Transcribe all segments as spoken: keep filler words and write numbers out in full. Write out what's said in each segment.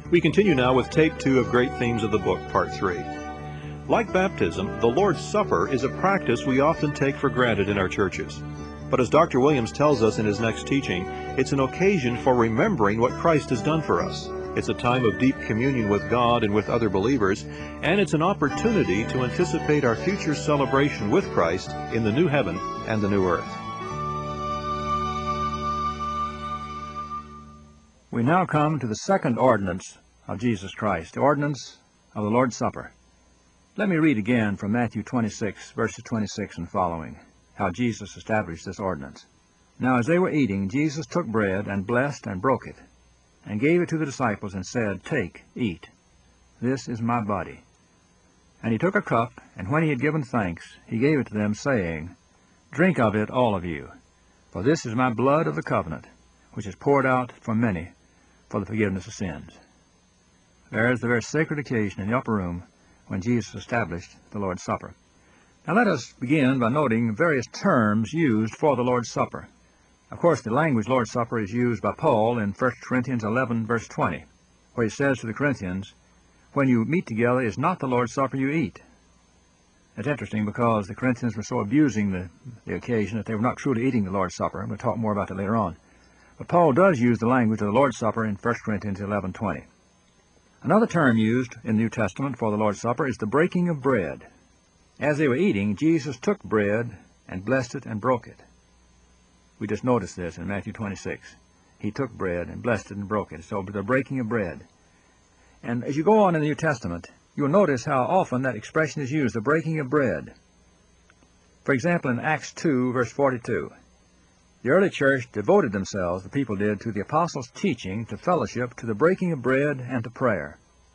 We continue now with Tape two of Great Themes of the Book, Part three. Like baptism, the Lord's Supper is a practice we often take for granted in our churches. But as Doctor Williams tells us in his next teaching, it's an occasion for remembering what Christ has done for us. It's a time of deep communion with God and with other believers, and it's an opportunity to anticipate our future celebration with Christ in the new heaven and the new earth. We now come to the second ordinance of Jesus Christ, the ordinance of the Lord's Supper. Let me read again from Matthew twenty-six, verses twenty-six and following, how Jesus established this ordinance. Now as they were eating, Jesus took bread and blessed and broke it, and gave it to the disciples and said, Take, eat, this is my body. And he took a cup, and when he had given thanks, he gave it to them, saying, Drink of it, all of you, for this is my blood of the covenant, which is poured out for many for the forgiveness of sins. There is the very sacred occasion in the upper room when Jesus established the Lord's Supper. Now let us begin by noting various terms used for the Lord's Supper. Of course, the language Lord's Supper is used by Paul in First Corinthians eleven, verse twenty, where he says to the Corinthians, When you meet together, is not the Lord's Supper you eat. It's interesting because the Corinthians were so abusing the, the occasion that they were not truly eating the Lord's Supper. We'll talk more about that later on. But Paul does use the language of the Lord's Supper in First Corinthians eleven twenty. Another term used in the New Testament for the Lord's Supper is the breaking of bread. As they were eating, Jesus took bread and blessed it and broke it. We just noticed this in Matthew twenty-six. He took bread and blessed it and broke it. So the breaking of bread. And as you go on in the New Testament, you'll notice how often that expression is used, the breaking of bread. For example, in Acts two, verse forty-two, the early church devoted themselves, the people did, to the apostles' teaching, to fellowship, to the breaking of bread, and to prayer.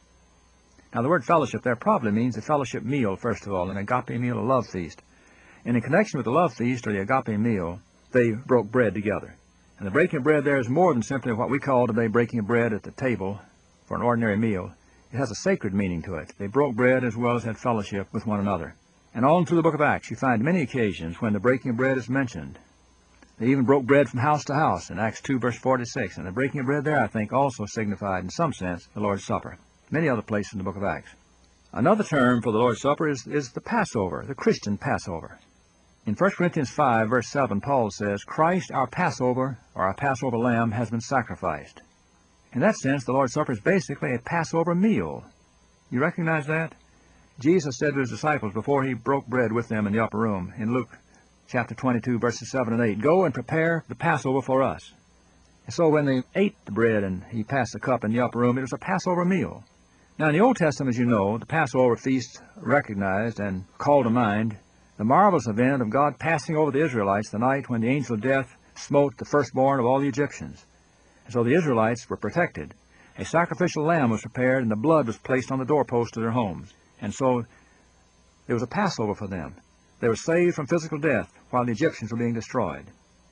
Now the word fellowship there probably means a fellowship meal, first of all, an agape meal, a love feast. And in connection with the love feast or the agape meal, they broke bread together. And the breaking of bread there is more than simply what we call today breaking of bread at the table for an ordinary meal. It has a sacred meaning to it. They broke bread as well as had fellowship with one another. And all through the book of Acts, you find many occasions when the breaking of bread is mentioned. They even broke bread from house to house in Acts two, verse forty-six. And the breaking of bread there, I think, also signified, in some sense, the Lord's Supper. Many other places in the book of Acts. Another term for the Lord's Supper is, is the Passover, the Christian Passover. In First Corinthians five, verse seven, Paul says, Christ, our Passover, or our Passover lamb, has been sacrificed. In that sense, the Lord's Supper is basically a Passover meal. You recognize that? Jesus said to his disciples before he broke bread with them in the upper room, in Luke chapter twenty-two, verses seven and eight, Go and prepare the Passover for us. And so when they ate the bread and he passed the cup in the upper room, it was a Passover meal. Now in the Old Testament, as you know, the Passover feast recognized and called to mind the marvelous event of God passing over the Israelites the night when the angel of death smote the firstborn of all the Egyptians. And so the Israelites were protected. A sacrificial lamb was prepared and the blood was placed on the doorpost of their homes. And so there was a Passover for them. They were saved from physical death while the Egyptians were being destroyed.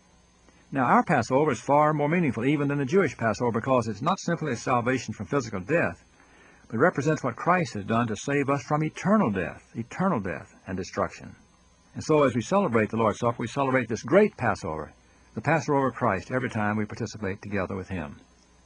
Now our Passover is far more meaningful even than the Jewish Passover because it's not simply a salvation from physical death, but it represents what Christ has done to save us from eternal death, eternal death and destruction. And so as we celebrate the Lord's Supper, we celebrate this great Passover, the Passover of Christ, every time we participate together with Him.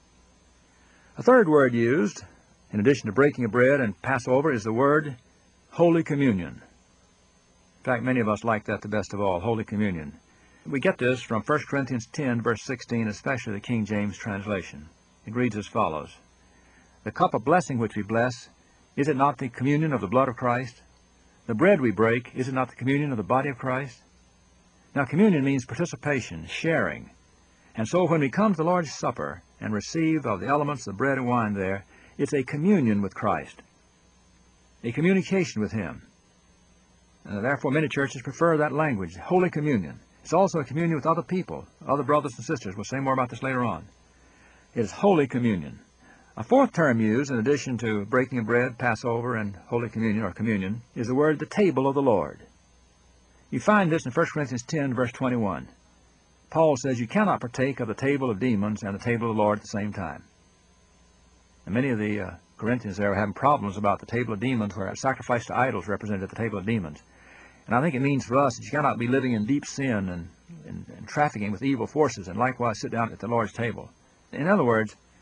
A third word used, in addition to breaking of bread and Passover, is the word Holy Communion. In fact, many of us like that the best of all, Holy Communion. We get this from First Corinthians ten, verse sixteen, especially the King James translation. It reads as follows, The cup of blessing which we bless, is it not the communion of the blood of Christ? The bread we break, is it not the communion of the body of Christ? Now, communion means participation, sharing. And so when we come to the Lord's Supper and receive of the elements of bread and wine there, it's a communion with Christ, a communication with Him. And therefore, many churches prefer that language, Holy Communion. It's also a communion with other people, other brothers and sisters. We'll say more about this later on. It is Holy Communion. A fourth term used, in addition to breaking of bread, Passover, and Holy Communion, or communion, is the word the table of the Lord. You find this in First Corinthians ten, verse twenty-one. Paul says you cannot partake of the table of demons and the table of the Lord at the same time. And many of the uh, Corinthians there were having problems about the table of demons, where sacrifice to idols represented at the table of demons. And I think it means for us that you cannot be living in deep sin and, and, and trafficking with evil forces and likewise sit down at the Lord's table. In other words,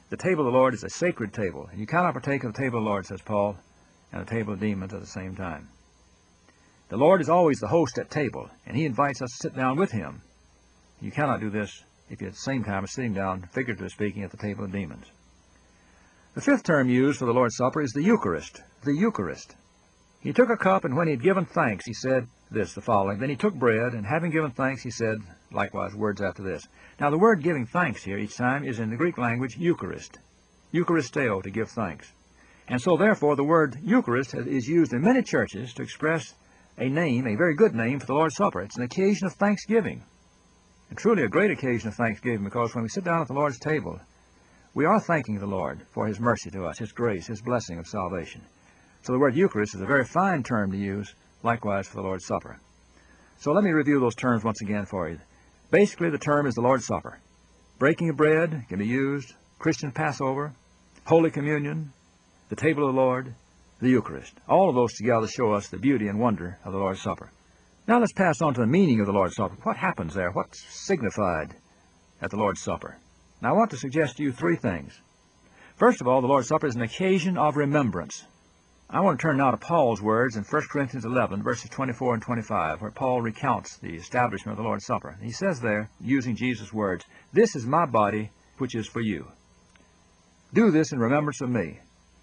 The table of the Lord is a sacred table, and you cannot partake of the table of the Lord, says Paul, and the table of demons at the same time. The Lord is always the host at table, and he invites us to sit down with him. You cannot do this if you at the same time are sitting down, figuratively speaking, at the table of demons. The fifth term used for the Lord's Supper is the Eucharist. The Eucharist. He took a cup, and when he had given thanks, he said this, the following. Then he took bread, and having given thanks, he said, likewise, words after this. Now, the word giving thanks here each time is in the Greek language Eucharist. Eucharisteo, to give thanks. And so, therefore, the word Eucharist is used in many churches to express a name, a very good name for the Lord's Supper. It's an occasion of thanksgiving. And truly a great occasion of thanksgiving, because when we sit down at the Lord's table, we are thanking the Lord for his mercy to us, his grace, his blessing of salvation. So the word Eucharist is a very fine term to use, likewise, for the Lord's Supper. So let me review those terms once again for you. Basically, the term is the Lord's Supper. Breaking of bread can be used, Christian Passover, Holy Communion, the table of the Lord, the Eucharist. All of those together show us the beauty and wonder of the Lord's Supper. Now let's pass on to the meaning of the Lord's Supper. What happens there? What's signified at the Lord's Supper? Now I want to suggest to you three things. First of all, the Lord's Supper is an occasion of remembrance. I want to turn now to Paul's words in First Corinthians eleven, verses twenty-four and twenty-five, where Paul recounts the establishment of the Lord's Supper. He says there, using Jesus' words, "This is my body, which is for you. Do this in remembrance of me.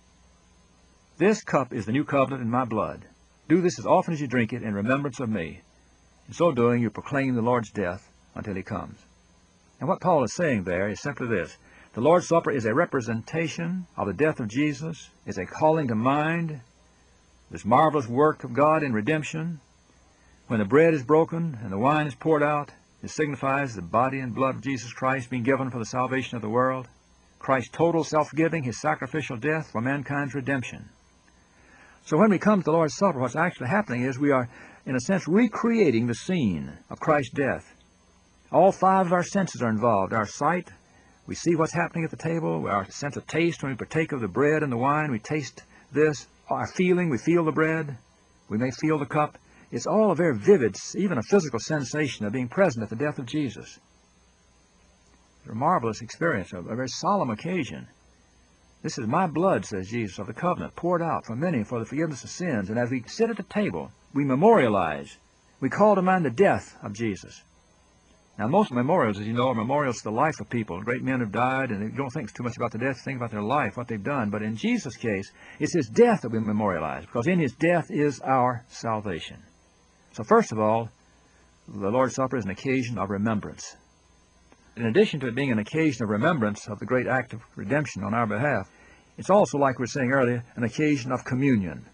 This cup is the new covenant in my blood. Do this as often as you drink it in remembrance of me. In so doing, you proclaim the Lord's death until he comes." And what Paul is saying there is simply this. The Lord's Supper is a representation of the death of Jesus. It's a calling to mind this marvelous work of God in redemption. When the bread is broken and the wine is poured out, it signifies the body and blood of Jesus Christ being given for the salvation of the world. Christ's total self-giving, his sacrificial death for mankind's redemption. So when we come to the Lord's Supper, what's actually happening is we are, in a sense, recreating the scene of Christ's death. All five of our senses are involved. Our sight, we see what's happening at the table. Our sense of taste, when we partake of the bread and the wine, we taste this. Our feeling, we feel the bread. We may feel the cup. It's all a very vivid, even a physical sensation of being present at the death of Jesus. It's a marvelous experience, a, a very solemn occasion. This is my blood, says Jesus, of the covenant, poured out for many for the forgiveness of sins. And as we sit at the table, we memorialize. We call to mind the death of Jesus. Now, most memorials, as you know, are memorials to the life of people. Great men have died, and they don't think too much about the death, think about their life, what they've done. But in Jesus' case, it's his death that we memorialize, because in his death is our salvation. So first of all, the Lord's Supper is an occasion of remembrance. In addition to it being an occasion of remembrance of the great act of redemption on our behalf, it's also, like we were saying earlier, an occasion of communion.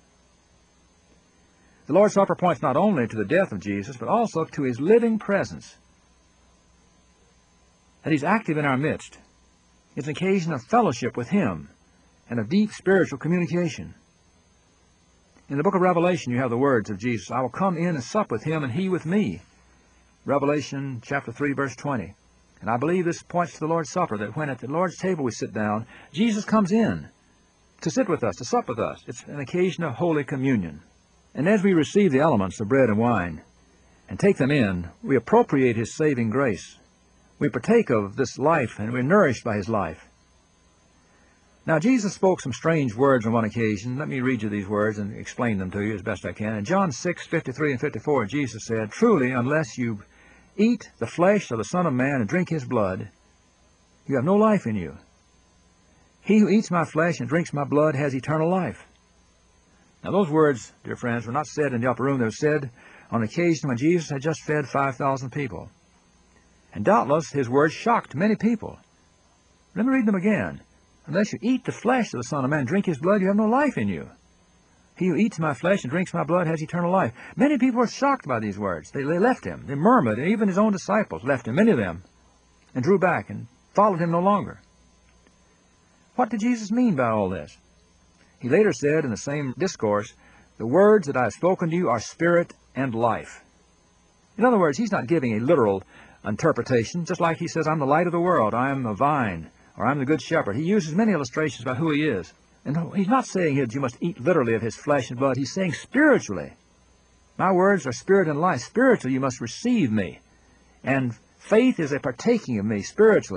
The Lord's Supper points not only to the death of Jesus, but also to his living presence, that he's active in our midst. It's an occasion of fellowship with him and of deep spiritual communication. In the book of Revelation, you have the words of Jesus, "I will come in and sup with him, and he with me." Revelation chapter three, verse twenty. And I believe this points to the Lord's Supper, that when at the Lord's table we sit down, Jesus comes in to sit with us, to sup with us. It's an occasion of Holy Communion. And as we receive the elements of bread and wine and take them in, we appropriate his saving grace. We partake of this life, and we're nourished by his life. Now, Jesus spoke some strange words on one occasion. Let me read you these words and explain them to you as best I can. In John six, fifty-three and fifty-four, Jesus said, "Truly, unless you eat the flesh of the Son of Man and drink his blood, you have no life in you. He who eats my flesh and drinks my blood has eternal life." Now, those words, dear friends, were not said in the upper room. They were said on occasion when Jesus had just fed five thousand people. And doubtless his words shocked many people. Let me read them again. "Unless you eat the flesh of the Son of Man and drink his blood, you have no life in you. He who eats my flesh and drinks my blood has eternal life." Many people were shocked by these words. They, they left him. They murmured, and even his own disciples left him, many of them, and drew back and followed him no longer. What did Jesus mean by all this? He later said in the same discourse, "The words that I have spoken to you are spirit and life." In other words, he's not giving a literal interpretation, just like he says, "I'm the light of the world, I am the vine," or "I'm the good shepherd." He uses many illustrations about who he is. And he's not saying here that you must eat literally of his flesh and blood. He's saying spiritually. My words are spirit and life. Spiritually, you must receive me. And faith is a partaking of me spiritually.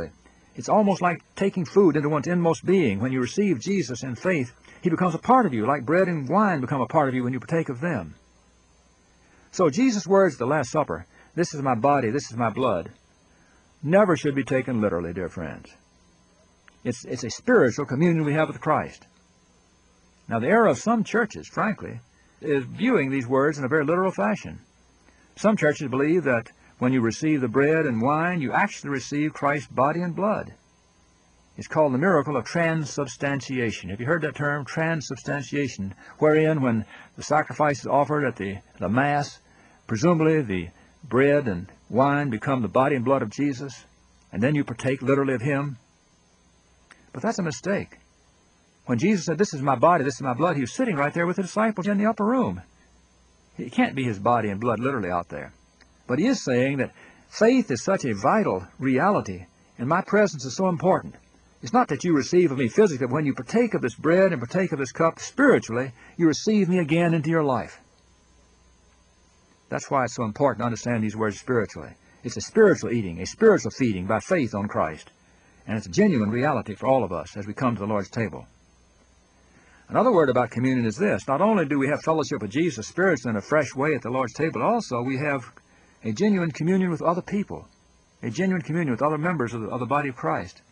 It's almost like taking food into one's inmost being. When you receive Jesus in faith, he becomes a part of you, like bread and wine become a part of you when you partake of them. So Jesus' words at the Last Supper, "This is my body, this is my blood," never should be taken literally, dear friends. It's, it's a spiritual communion we have with Christ. Now, the error of some churches, frankly, is viewing these words in a very literal fashion. Some churches believe that when you receive the bread and wine, you actually receive Christ's body and blood. It's called the miracle of transubstantiation. Have you heard that term, transubstantiation, wherein when the sacrifice is offered at the, the Mass, presumably the bread and wine become the body and blood of Jesus, and then you partake literally of him? But that's a mistake. When Jesus said, "This is my body, this is my blood," he was sitting right there with the disciples in the upper room. It can't be his body and blood literally out there. But he is saying that faith is such a vital reality, and my presence is so important. It's not that you receive of me physically, but when you partake of this bread and partake of this cup spiritually, you receive me again into your life. That's why it's so important to understand these words spiritually. It's a spiritual eating, a spiritual feeding by faith on Christ. And it's a genuine reality for all of us as we come to the Lord's table. Another word about communion is this. Not only do we have fellowship with Jesus spiritually in a fresh way at the Lord's table, also we have a genuine communion with other people, a genuine communion with other members of the, of the body of Christ.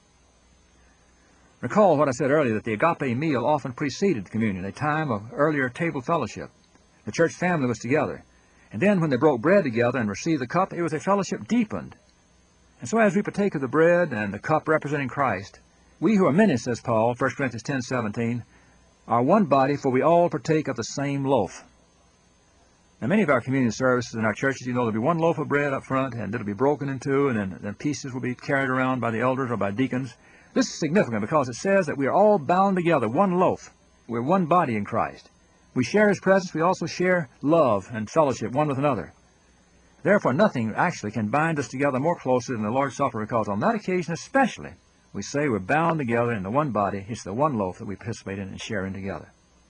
Recall what I said earlier, that the agape meal often preceded communion, a time of earlier table fellowship. The church family was together. And then when they broke bread together and received the cup, it was a fellowship deepened. And so as we partake of the bread and the cup representing Christ, we who are many, says Paul, First Corinthians ten seventeen, are one body, for we all partake of the same loaf. Now, many of our communion services in our churches, you know, there'll be one loaf of bread up front, and it'll be broken in two, and then, then pieces will be carried around by the elders or by deacons. This is significant because it says that we are all bound together, one loaf. We're one body in Christ. We share his presence. We also share love and fellowship one with another. Therefore, nothing actually can bind us together more closely than the Lord's Supper, because on that occasion especially, we say we're bound together in the one body. It's the one loaf that we participate in and share in together.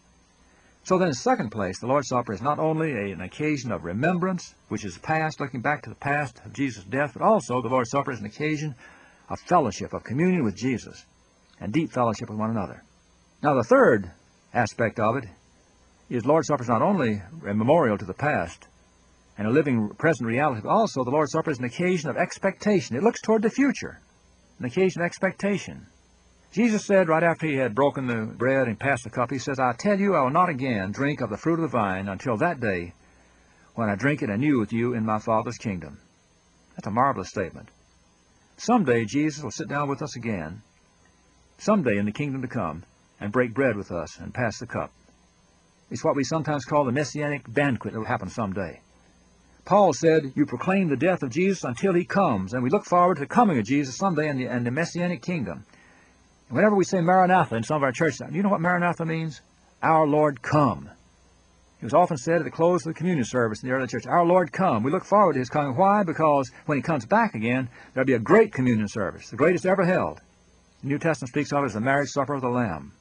So then, in second place, the Lord's Supper is not only a, an occasion of remembrance, which is past, looking back to the past of Jesus' death, but also the Lord's Supper is an occasion of fellowship, of communion with Jesus, and deep fellowship with one another. Now, the third aspect of it is the Lord's Supper is not only a memorial to the past and a living present reality, but also the Lord's Supper is an occasion of expectation. It looks toward the future, an occasion of expectation. Jesus said right after he had broken the bread and passed the cup, he says, "I tell you, I will not again drink of the fruit of the vine until that day when I drink it anew with you in my Father's kingdom." That's a marvelous statement. Someday Jesus will sit down with us again, someday in the kingdom to come, and break bread with us and pass the cup. It's what we sometimes call the Messianic banquet that will happen someday. Paul said, you proclaim the death of Jesus until he comes, and we look forward to the coming of Jesus someday in the, in the Messianic kingdom. And whenever we say Maranatha in some of our churches, do you know what Maranatha means? Our Lord come. It was often said at the close of the communion service in the early church, our Lord come. We look forward to his coming. Why? Because when he comes back again, there'll be a great communion service, the greatest ever held. The New Testament speaks of it as the marriage supper of the Lamb.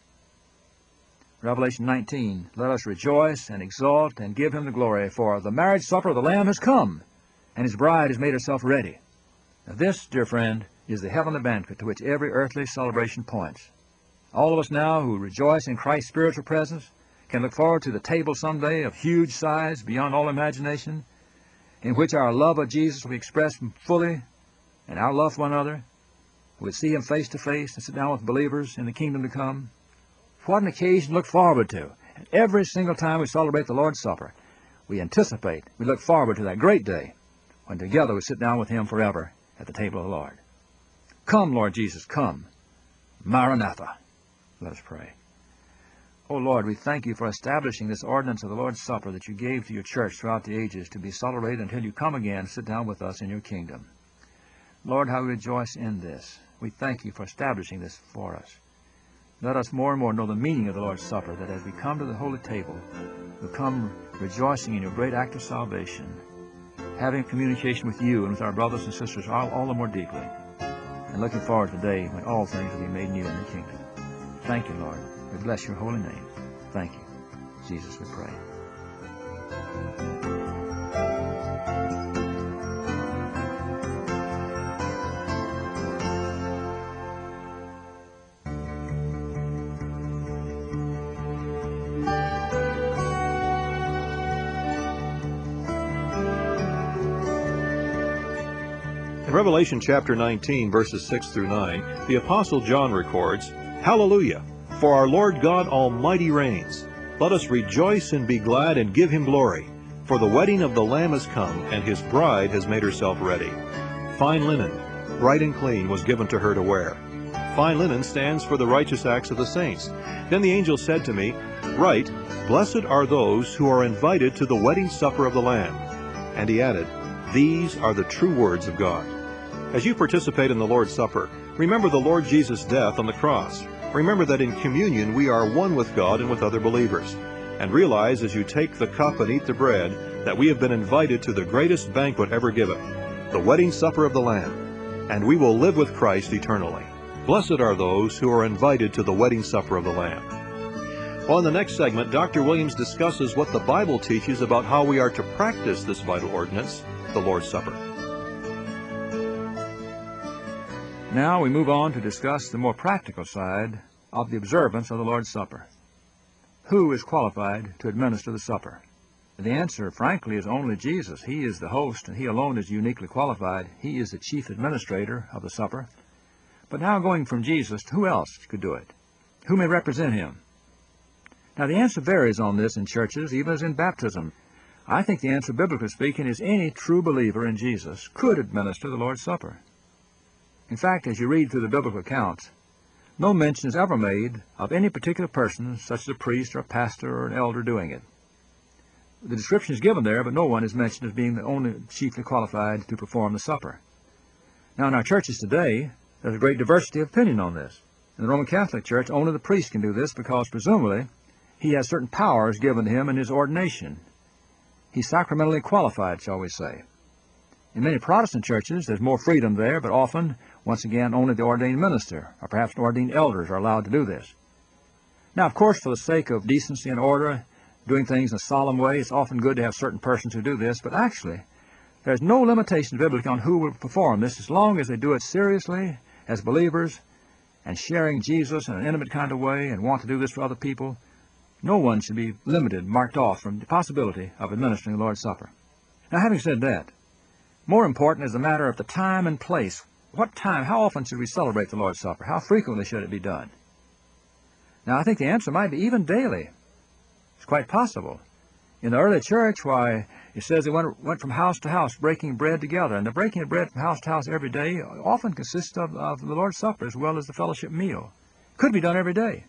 Revelation nineteen, let us rejoice and exult and give him the glory, for the marriage supper of the Lamb has come, and his bride has made herself ready. Now this, dear friend, is the heavenly banquet to which every earthly celebration points. All of us now who rejoice in Christ's spiritual presence can look forward to the table someday of huge size beyond all imagination, in which our love of Jesus will be expressed fully, and our love for one another. We'll see him face to face and sit down with believers in the kingdom to come. What an occasion to look forward to. And every single time we celebrate the Lord's Supper, we anticipate, we look forward to that great day when together we sit down with him forever at the table of the Lord. Come, Lord Jesus, come. Maranatha. Let us pray. Oh, Lord, we thank you for establishing this ordinance of the Lord's Supper that you gave to your church throughout the ages to be celebrated until you come again and sit down with us in your kingdom. Lord, how we rejoice in this. We thank you for establishing this for us. Let us more and more know the meaning of the Lord's Supper, that as we come to the holy table, we come rejoicing in your great act of salvation, having communication with you and with our brothers and sisters all, all the more deeply, and looking forward to the day when all things will be made new in your kingdom. Thank you, Lord. We bless your holy name. Thank you. Jesus, we pray. Revelation chapter nineteen, verses six through nine, the Apostle John records, "Hallelujah! For our Lord God Almighty reigns. Let us rejoice and be glad and give him glory. For the wedding of the Lamb is come, and his bride has made herself ready. Fine linen, bright and clean, was given to her to wear." Fine linen stands for the righteous acts of the saints. Then the angel said to me, "Write, Blessed are those who are invited to the wedding supper of the Lamb." And he added, "These are the true words of God." As you participate in the Lord's Supper, remember the Lord Jesus' death on the cross. Remember that in communion we are one with God and with other believers. And realize as you take the cup and eat the bread that we have been invited to the greatest banquet ever given, the wedding supper of the Lamb, and we will live with Christ eternally. Blessed are those who are invited to the wedding supper of the Lamb. Well, in the next segment, Doctor Williams discusses what the Bible teaches about how we are to practice this vital ordinance, the Lord's Supper. Now we move on to discuss the more practical side of the observance of the Lord's Supper. Who is qualified to administer the supper? The answer, frankly, is only Jesus. He is the host, and he alone is uniquely qualified. He is the chief administrator of the supper. But now going from Jesus, who else could do it? Who may represent him? Now the answer varies on this in churches, even as in baptism. I think the answer, biblically speaking, is any true believer in Jesus could administer the Lord's Supper. In fact, as you read through the biblical accounts, no mention is ever made of any particular person, such as a priest or a pastor or an elder, doing it. The description is given there, but no one is mentioned as being the only chiefly qualified to perform the supper. Now in our churches today, there's a great diversity of opinion on this. In the Roman Catholic Church, only the priest can do this because presumably he has certain powers given to him in his ordination. He's sacramentally qualified, shall we say. In many Protestant churches, there's more freedom there, but often, once again, only the ordained minister, or perhaps ordained elders, are allowed to do this. Now, of course, for the sake of decency and order, doing things in a solemn way, it's often good to have certain persons who do this, but actually, there's no limitation biblically on who will perform this, as long as they do it seriously, as believers, and sharing Jesus in an intimate kind of way, and want to do this for other people. No one should be limited, marked off from the possibility of administering the Lord's Supper. Now, having said that, more important is the matter of the time and place. What time, how often should we celebrate the Lord's Supper? How frequently should it be done? Now, I think the answer might be even daily. It's quite possible. In the early church, why, it says they went, went from house to house breaking bread together. And the breaking of bread from house to house every day often consists of, of the Lord's Supper as well as the fellowship meal. Could be done every day.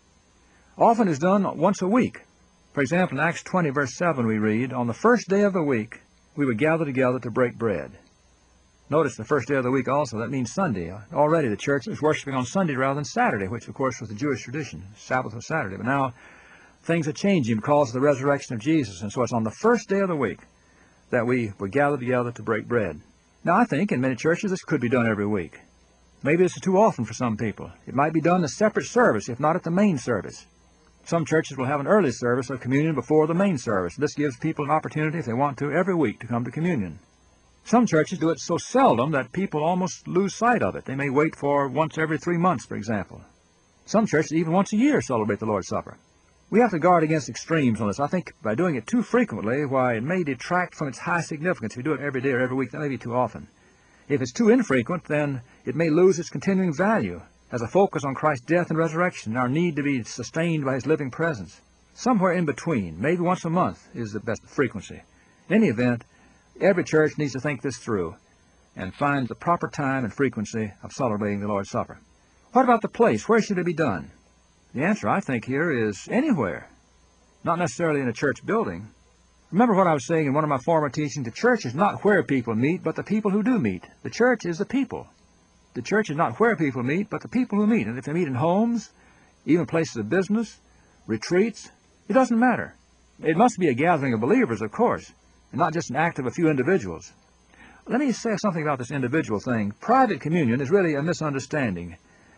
Often is done once a week. For example, in Acts twenty, verse seven, we read, "On the first day of the week, we would gather together to break bread." Notice the first day of the week also, that means Sunday. Already the church was worshiping on Sunday rather than Saturday, which of course was the Jewish tradition. Sabbath was Saturday. But now things are changing because of the resurrection of Jesus. And so it's on the first day of the week that we would gather together to break bread. Now I think in many churches this could be done every week. Maybe this is too often for some people. It might be done in a separate service, if not at the main service. Some churches will have an early service of communion before the main service. This gives people an opportunity, if they want to, every week to come to communion. Some churches do it so seldom that people almost lose sight of it. They may wait for once every three months, for example. Some churches even once a year celebrate the Lord's Supper. We have to guard against extremes on this. I think by doing it too frequently, why, it may detract from its high significance. If you do it every day or every week, that may be too often. If it's too infrequent, then it may lose its continuing value as a focus on Christ's death and resurrection, and our need to be sustained by his living presence. Somewhere in between, maybe once a month, is the best frequency. In any event, every church needs to think this through and find the proper time and frequency of celebrating the Lord's Supper. What about the place? Where should it be done? The answer, I think, here is anywhere, not necessarily in a church building. Remember what I was saying in one of my former teachings, the church is not where people meet, but the people who do meet. The church is the people. The church is not where people meet, but the people who meet. And if they meet in homes, even places of business, retreats, it doesn't matter. It must be a gathering of believers, of course, and not just an act of a few individuals. Let me say something about this individual thing. Private communion is really a misunderstanding.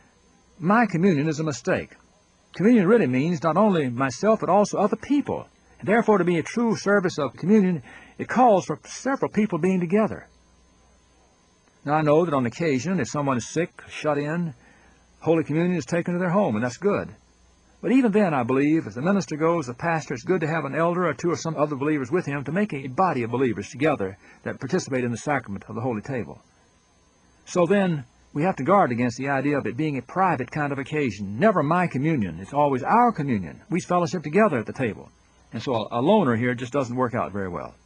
My communion is a mistake. Communion really means not only myself, but also other people. And therefore, to be a true service of communion, it calls for several people being together. Now, I know that on occasion, if someone is sick, shut in, Holy Communion is taken to their home, and that's good. But even then, I believe, if the minister goes, the pastor, it's good to have an elder or two or some other believers with him to make a body of believers together that participate in the sacrament of the Holy Table. So then, we have to guard against the idea of it being a private kind of occasion. Never my communion. It's always our communion. We fellowship together at the table. And so a, a loner here just doesn't work out very well.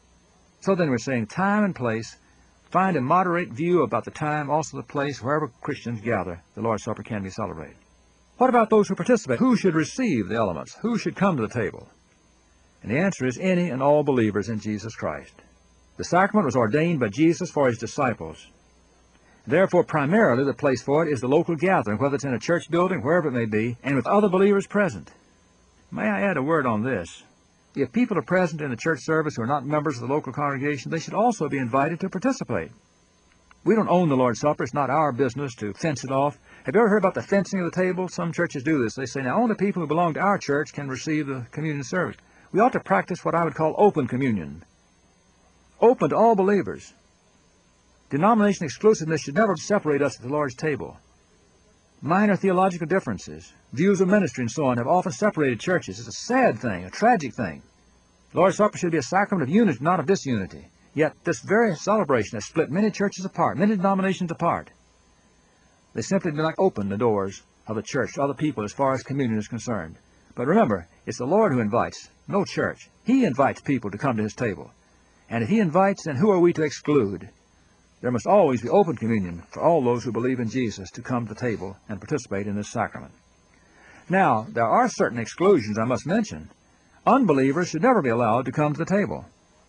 So then we're saying time and place. Find a moderate view about the time, also the place, wherever Christians gather, the Lord's Supper can be celebrated. What about those who participate? Who should receive the elements? Who should come to the table? And the answer is any and all believers in Jesus Christ. The sacrament was ordained by Jesus for his disciples. Therefore, primarily, the place for it is the local gathering, whether it's in a church building, wherever it may be, and with other believers present. May I add a word on this? If people are present in the church service who are not members of the local congregation, they should also be invited to participate. We don't own the Lord's Supper. It's not our business to fence it off. Have you ever heard about the fencing of the table? Some churches do this. They say, now, only people who belong to our church can receive the communion service. We ought to practice what I would call open communion. Open to all believers. Denomination exclusiveness should never separate us at the Lord's table. Minor theological differences, views of ministry and so on have often separated churches. It's a sad thing, a tragic thing. The Lord's Supper should be a sacrament of unity, not of disunity. Yet this very celebration has split many churches apart, many denominations apart. They simply do not open the doors of the church to other people as far as communion is concerned. But remember, it's the Lord who invites, no church. He invites people to come to his table. And if he invites, then who are we to exclude? There must always be open communion for all those who believe in Jesus to come to the table and participate in this sacrament. Now, there are certain exclusions I must mention. Unbelievers should never be allowed to come to the table.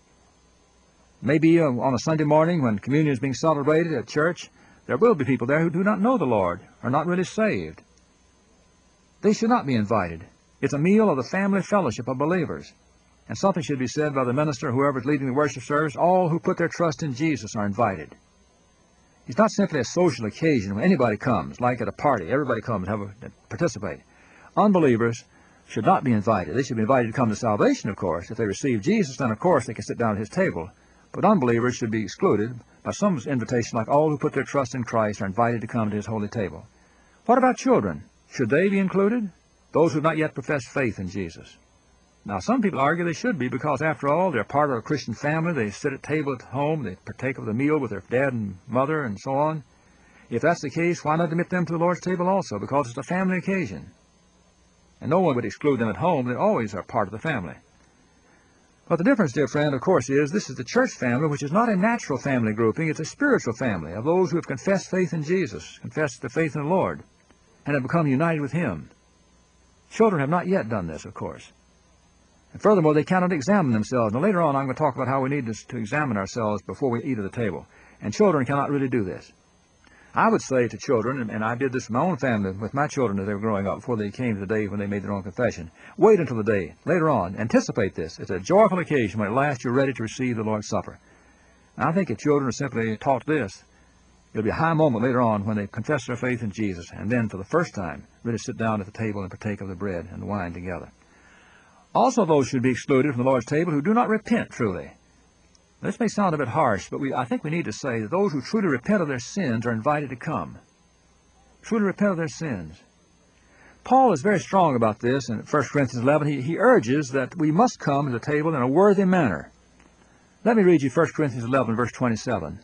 Maybe uh, on a Sunday morning when communion is being celebrated at church, there will be people there who do not know the Lord, are not really saved. They should not be invited. It's a meal of the family fellowship of believers. And something should be said by the minister, whoever is leading the worship service. All who put their trust in Jesus are invited. It's not simply a social occasion when anybody comes, like at a party. Everybody comes and have a, participate. Unbelievers should not be invited. They should be invited to come to salvation, of course. If they receive Jesus, then of course they can sit down at his table. But unbelievers should be excluded by some invitation, like all who put their trust in Christ are invited to come to his holy table. What about children? Should they be included? Those who have not yet professed faith in Jesus. Now, some people argue they should be because, after all, they're part of a Christian family. They sit at table at home. They partake of the meal with their dad and mother and so on. If that's the case, why not admit them to the Lord's table also? Because it's a family occasion. And no one would exclude them at home. They always are part of the family. But the difference, dear friend, of course, is this is the church family, which is not a natural family grouping. It's a spiritual family of those who have confessed faith in Jesus, confessed their faith in the Lord, and have become united with him. Children have not yet done this, of course. And furthermore, they cannot examine themselves. Now, later on, I'm going to talk about how we need to, to examine ourselves before we eat at the table. And children cannot really do this. I would say to children, and, and I did this in my own family with my children as they were growing up, before they came to the day when they made their own confession, wait until the day, later on. Anticipate this. It's a joyful occasion when at last you're ready to receive the Lord's Supper. And I think if children are simply taught this, it'll be a high moment later on when they confess their faith in Jesus, and then for the first time, really sit down at the table and partake of the bread and the wine together. Also, those should be excluded from the Lord's table who do not repent truly. This may sound a bit harsh, but we, I think we need to say that those who truly repent of their sins are invited to come. Truly repent of their sins. Paul is very strong about this in First Corinthians eleven. He, he urges that we must come to the table in a worthy manner. Let me read you First Corinthians eleven, verse twenty-seven.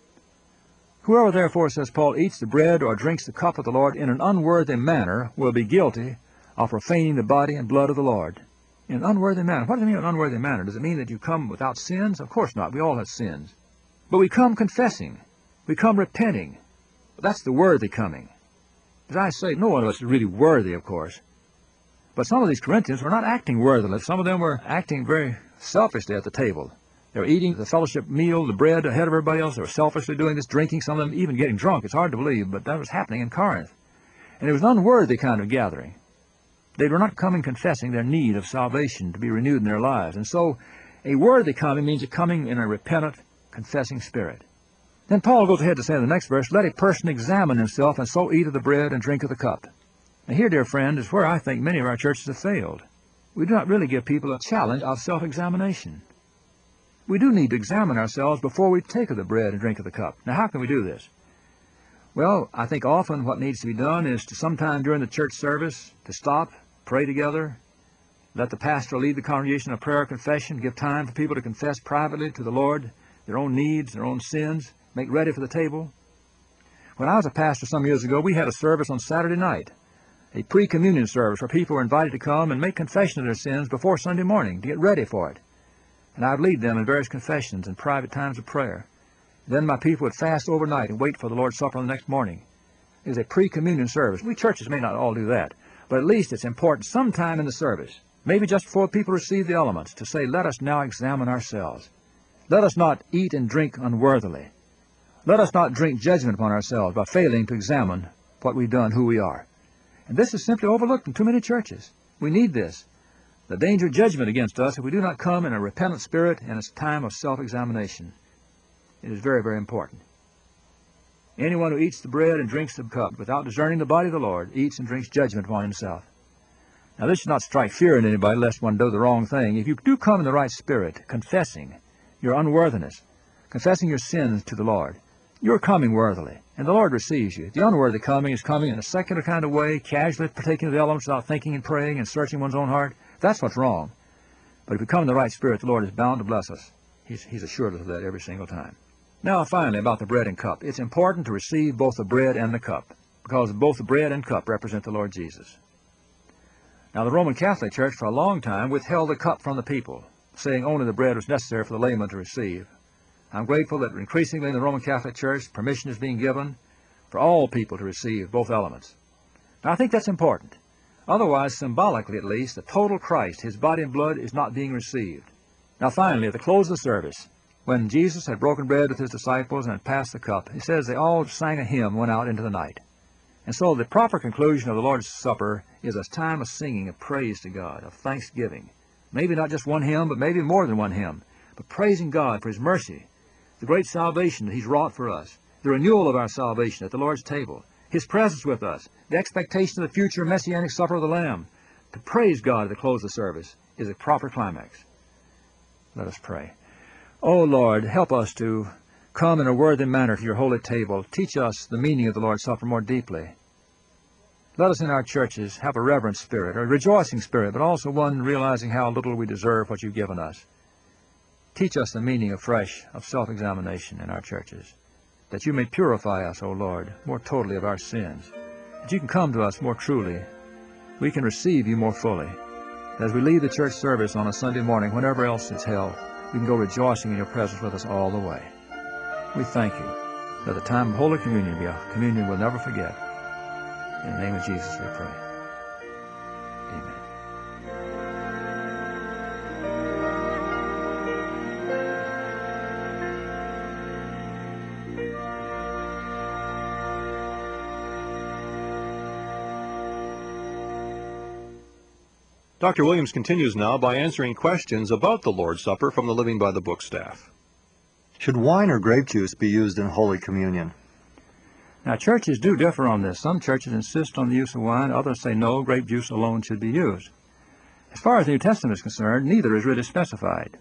Whoever therefore, says Paul, eats the bread or drinks the cup of the Lord in an unworthy manner will be guilty of profaning the body and blood of the Lord. In an unworthy manner. What does it mean, an unworthy manner? Does it mean that you come without sins? Of course not. We all have sins. But we come confessing. We come repenting. That's the worthy coming. As I say, no one of us is really worthy, of course. But some of these Corinthians were not acting worthily. Some of them were acting very selfishly at the table. They were eating the fellowship meal, the bread, ahead of everybody else. They were selfishly doing this, drinking, some of them even getting drunk. It's hard to believe, but that was happening in Corinth. And it was an unworthy kind of gathering. They were not coming confessing their need of salvation to be renewed in their lives. And so a worthy coming means a coming in a repentant, confessing spirit. Then Paul goes ahead to say in the next verse, let a person examine himself and so eat of the bread and drink of the cup. Now here, dear friend, is where I think many of our churches have failed. We do not really give people a challenge of self-examination. We do need to examine ourselves before we take of the bread and drink of the cup. Now how can we do this? Well, I think often what needs to be done is to sometime during the church service to stop, pray together, let the pastor lead the congregation in a prayer of confession, give time for people to confess privately to the Lord their own needs, their own sins, make ready for the table. When I was a pastor some years ago, we had a service on Saturday night, a pre-communion service where people were invited to come and make confession of their sins before Sunday morning to get ready for it. And I would lead them in various confessions and private times of prayer. Then my people would fast overnight and wait for the Lord's Supper the next morning. It was a pre-communion service. We churches may not all do that, but at least it's important sometime in the service, maybe just before people receive the elements, to say, let us now examine ourselves. Let us not eat and drink unworthily. Let us not drink judgment upon ourselves by failing to examine what we've done, who we are. And this is simply overlooked in too many churches. We need this. The danger of judgment against us if we do not come in a repentant spirit and it's time of self-examination. It is very, very important. Anyone who eats the bread and drinks the cup without discerning the body of the Lord eats and drinks judgment upon himself. Now this should not strike fear in anybody lest one do the wrong thing. If you do come in the right spirit, confessing your unworthiness, confessing your sins to the Lord, you're coming worthily, and the Lord receives you. The unworthy coming is coming in a secular kind of way, casually partaking of the elements without thinking and praying and searching one's own heart. That's what's wrong. But if we come in the right spirit, the Lord is bound to bless us. He's, he's assured us of that every single time. Now, finally, about the bread and cup. It's important to receive both the bread and the cup, because both the bread and cup represent the Lord Jesus. Now, the Roman Catholic Church for a long time withheld the cup from the people, saying only the bread was necessary for the layman to receive. I'm grateful that increasingly in the Roman Catholic Church, permission is being given for all people to receive both elements. Now, I think that's important. Otherwise, symbolically at least, the total Christ, his body and blood, is not being received. Now, finally, at the close of the service, when Jesus had broken bread with his disciples and had passed the cup, he says they all sang a hymn, went out into the night. And so the proper conclusion of the Lord's Supper is a time of singing, of praise to God, of thanksgiving. Maybe not just one hymn, but maybe more than one hymn, but praising God for his mercy, the great salvation that he's wrought for us, the renewal of our salvation at the Lord's table, his presence with us, the expectation of the future messianic supper of the Lamb. To praise God at the close of the service is a proper climax. Let us pray. O Lord, help us to come in a worthy manner to your holy table. Teach us the meaning of the Lord's Supper more deeply. Let us in our churches have a reverent spirit, a rejoicing spirit, but also one realizing how little we deserve what you've given us. Teach us the meaning afresh of self-examination in our churches, that you may purify us, O Lord, more totally of our sins, that you can come to us more truly, we can receive you more fully. As we leave the church service on a Sunday morning, whenever else it's held, we can go rejoicing in your presence with us all the way. We thank you that the time of Holy Communion be a communion we'll never forget. In the name of Jesus we pray. Amen. Doctor Williams continues now by answering questions about the Lord's Supper from the Living by the Book staff. Should wine or grape juice be used in Holy Communion? Now, churches do differ on this. Some churches insist on the use of wine. Others say no, grape juice alone should be used. As far as the New Testament is concerned, neither is really specified.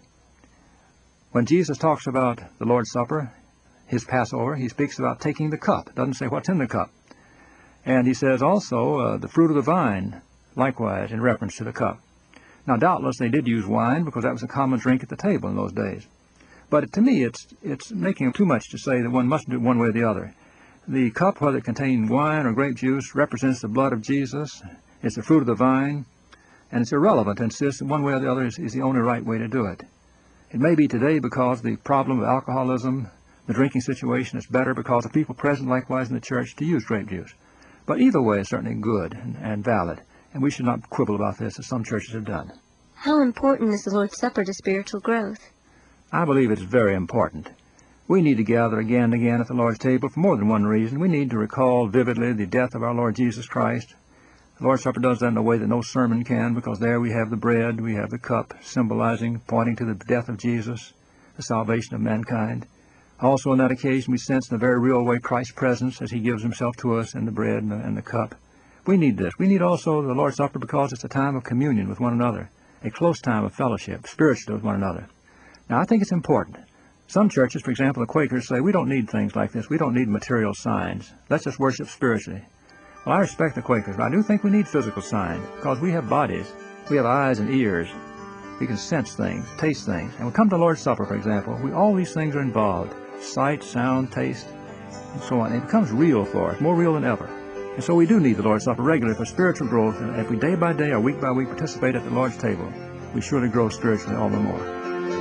When Jesus talks about the Lord's Supper, his Passover, he speaks about taking the cup. Doesn't say what's in the cup. And he says also uh, the fruit of the vine, likewise in reference to the cup. Now, doubtless they did use wine because that was a common drink at the table in those days. But to me, it's, it's making too much to say that one must do one way or the other. The cup, whether it contains wine or grape juice, represents the blood of Jesus. It's the fruit of the vine, and it's irrelevant to insist that one way or the other is, is the only right way to do it. It may be today because the problem of alcoholism, the drinking situation, is better because of people present likewise in the church to use grape juice. But either way is certainly good and, and valid, and we should not quibble about this as some churches have done. How important is the Lord's Supper to spiritual growth? I believe it's very important. We need to gather again and again at the Lord's table for more than one reason. We need to recall vividly the death of our Lord Jesus Christ. The Lord's Supper does that in a way that no sermon can, because there we have the bread, we have the cup, symbolizing, pointing to the death of Jesus, the salvation of mankind. Also on that occasion we sense in a very real way Christ's presence as he gives himself to us in the bread and the, and the cup. We need this. We need also the Lord's Supper because it's a time of communion with one another, a close time of fellowship, spiritually with one another. Now, I think it's important. Some churches, for example, the Quakers, say we don't need things like this. We don't need material signs. Let's just worship spiritually. Well, I respect the Quakers, but I do think we need physical signs because we have bodies. We have eyes and ears. We can sense things, taste things. And when we come to the Lord's Supper, for example, we, all these things are involved. Sight, sound, taste. and so on. It becomes real for us, more real than ever. And so we do need the Lord's Supper regularly for spiritual growth, and if we day by day or week by week participate at the Lord's table, we surely grow spiritually all the more.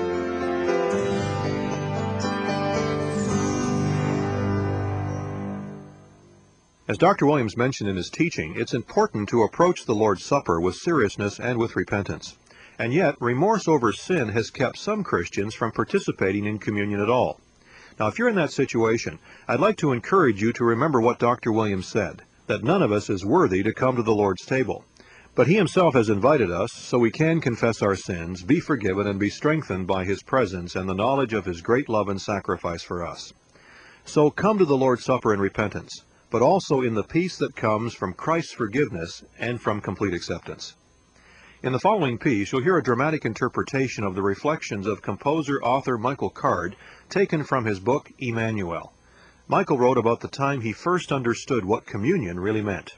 As Doctor Williams mentioned in his teaching, it's important to approach the Lord's Supper with seriousness and with repentance. And yet, remorse over sin has kept some Christians from participating in communion at all. Now, if you're in that situation, I'd like to encourage you to remember what Doctor Williams said, that none of us is worthy to come to the Lord's table. But he himself has invited us so we can confess our sins, be forgiven, and be strengthened by his presence and the knowledge of his great love and sacrifice for us. So come to the Lord's Supper in repentance, but also in the peace that comes from Christ's forgiveness and from complete acceptance. In the following piece, you'll hear a dramatic interpretation of the reflections of composer-author Michael Card, taken from his book, Emmanuel. Michael wrote about the time he first understood what communion really meant.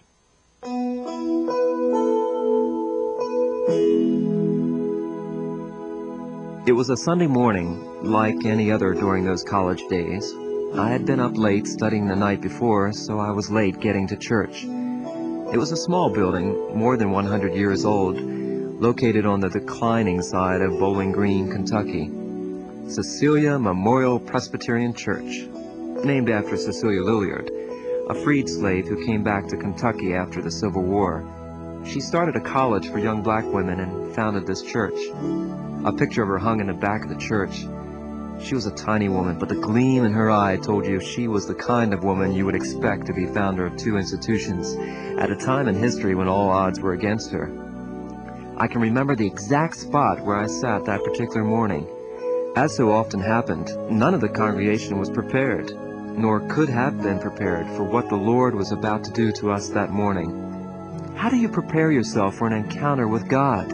It was a Sunday morning, like any other during those college days. I had been up late studying the night before, so I was late getting to church. It was a small building, more than one hundred years old, located on the declining side of Bowling Green, Kentucky. Cecilia Memorial Presbyterian Church, named after Cecilia Lilliard, a freed slave who came back to Kentucky after the Civil War. She started a college for young black women and founded this church. A picture of her hung in the back of the church. She was a tiny woman, but the gleam in her eye told you she was the kind of woman you would expect to be founder of two institutions at a time in history when all odds were against her. I can remember the exact spot where I sat that particular morning. As so often happened, none of the congregation was prepared, nor could have been prepared for what the Lord was about to do to us that morning. How do you prepare yourself for an encounter with God?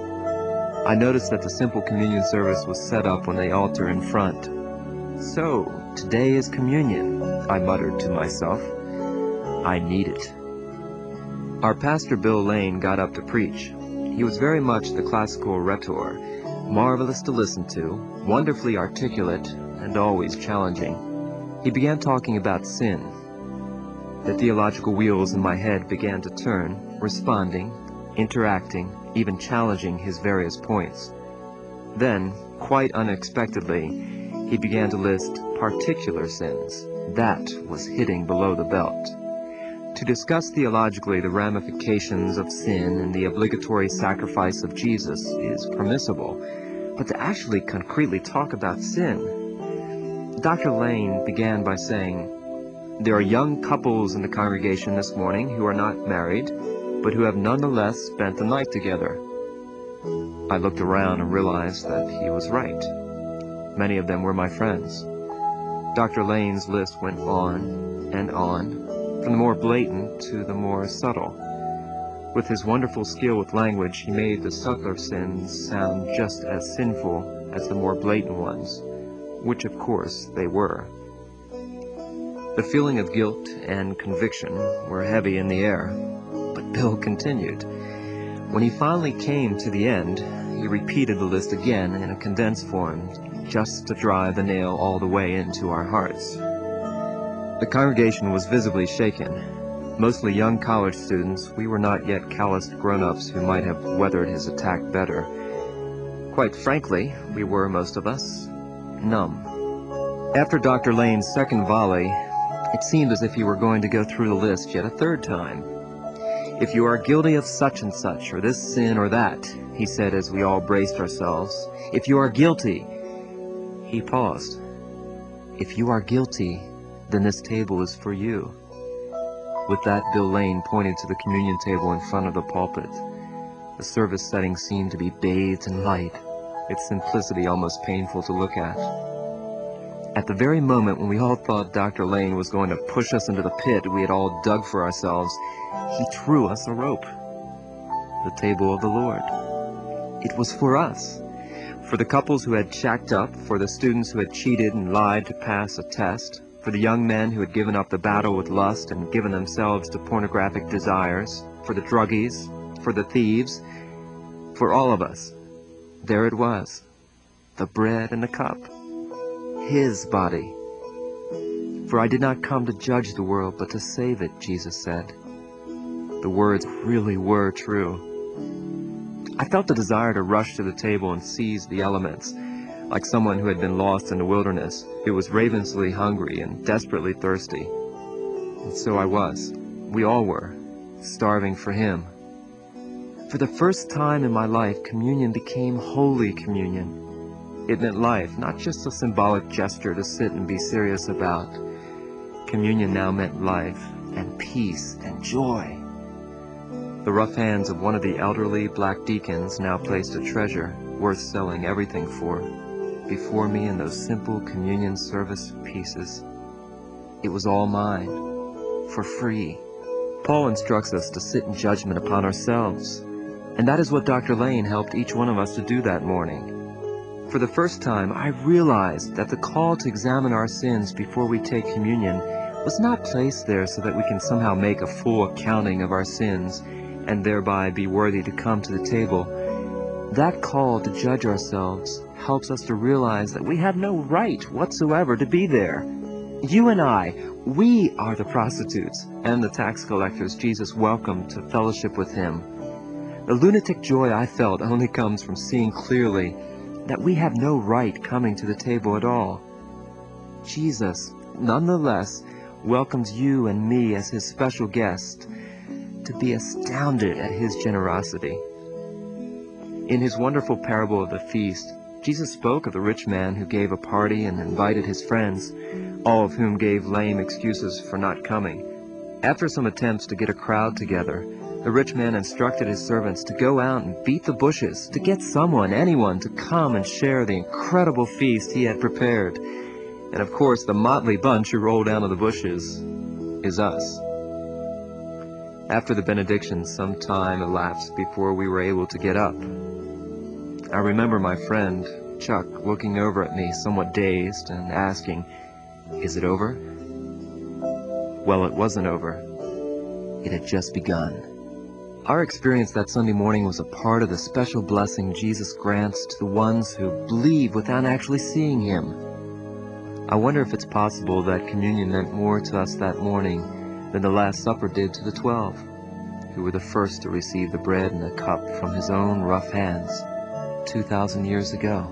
I noticed that the simple communion service was set up on the altar in front. So, today is communion, I muttered to myself. I need it. Our pastor Bill Lane got up to preach. He was very much the classical rhetor, marvelous to listen to, wonderfully articulate, and always challenging. He began talking about sin. The theological wheels in my head began to turn, responding, interacting, even challenging his various points. Then, quite unexpectedly, he began to list particular sins. That was hitting below the belt. To discuss theologically the ramifications of sin and the obligatory sacrifice of Jesus is permissible, but to actually concretely talk about sin. Doctor Lane began by saying, "There are young couples in the congregation this morning who are not married, but who have nonetheless spent the night together." I looked around and realized that he was right. Many of them were my friends. Doctor Lane's list went on and on, from the more blatant to the more subtle. With his wonderful skill with language, he made the subtler sins sound just as sinful as the more blatant ones, which of course they were. The feeling of guilt and conviction were heavy in the air. But Bill continued. When he finally came to the end, he repeated the list again in a condensed form, just to drive the nail all the way into our hearts. The congregation was visibly shaken. Mostly young college students, we were not yet calloused grown-ups who might have weathered his attack better. Quite frankly, we were, most of us, numb. After Doctor Lane's second volley, it seemed as if he were going to go through the list yet a third time. "If you are guilty of such and such, or this sin or that," he said as we all braced ourselves. "If you are guilty," he paused. "If you are guilty, then this table is for you." With that, Bill Lane pointed to the communion table in front of the pulpit. The service setting seemed to be bathed in light, its simplicity almost painful to look at. At the very moment when we all thought Doctor Lane was going to push us into the pit we had all dug for ourselves, he threw us a rope. The table of the Lord. It was for us. For the couples who had shacked up, for the students who had cheated and lied to pass a test, for the young men who had given up the battle with lust and given themselves to pornographic desires, for the druggies, for the thieves, for all of us. There it was, the bread and the cup. His body. For I did not come to judge the world, but to save it, Jesus said. The words really were true. I felt the desire to rush to the table and seize the elements. Like someone who had been lost in the wilderness, who was ravenously hungry and desperately thirsty. And so I was. We all were, starving for Him. For the first time in my life, communion became Holy Communion. It meant life, not just a symbolic gesture to sit and be serious about. Communion now meant life, and peace, and joy. The rough hands of one of the elderly black deacons now placed a treasure worth selling everything for before me in those simple communion service pieces. It was all mine, for free. Paul instructs us to sit in judgment upon ourselves, and that is what Doctor Lane helped each one of us to do that morning. For the first time, I realized that the call to examine our sins before we take communion was not placed there so that we can somehow make a full accounting of our sins and thereby be worthy to come to the table. That call to judge ourselves helps us to realize that we have no right whatsoever to be there. You and I, we are the prostitutes and the tax collectors Jesus welcomed to fellowship with Him. The lunatic joy I felt only comes from seeing clearly that we have no right coming to the table at all. Jesus, nonetheless, welcomes you and me as His special guest, to be astounded at His generosity. In His wonderful parable of the feast, Jesus spoke of the rich man who gave a party and invited his friends, all of whom gave lame excuses for not coming. After some attempts to get a crowd together, the rich man instructed his servants to go out and beat the bushes, to get someone, anyone, to come and share the incredible feast he had prepared. And of course, the motley bunch who rolled out of the bushes is us. After the benediction, some time elapsed before we were able to get up. I remember my friend, Chuck, looking over at me somewhat dazed and asking, "Is it over?" Well, it wasn't over. It had just begun. Our experience that Sunday morning was a part of the special blessing Jesus grants to the ones who believe without actually seeing Him. I wonder if it's possible that communion meant more to us that morning than the Last Supper did to the twelve, who were the first to receive the bread and the cup from His own rough hands two thousand years ago.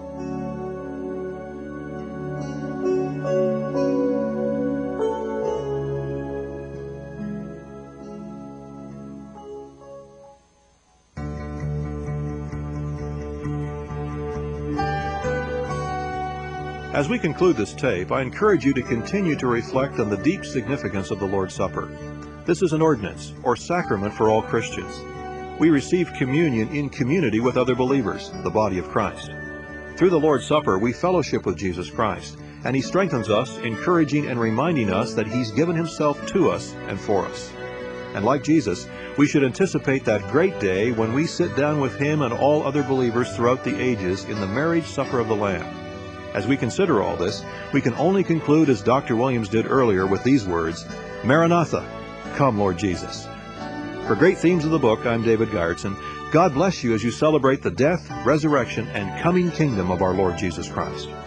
As we conclude this tape, I encourage you to continue to reflect on the deep significance of the Lord's Supper. This is an ordinance, or sacrament for all Christians. We receive communion in community with other believers, the body of Christ. Through the Lord's Supper, we fellowship with Jesus Christ, and He strengthens us, encouraging and reminding us that He's given Himself to us and for us. And like Jesus, we should anticipate that great day when we sit down with Him and all other believers throughout the ages in the marriage supper of the Lamb. As we consider all this, we can only conclude as Doctor Williams did earlier with these words, Maranatha, come Lord Jesus. For Great Themes of the Book, I'm David Garretson. God bless you as you celebrate the death, resurrection, and coming kingdom of our Lord Jesus Christ.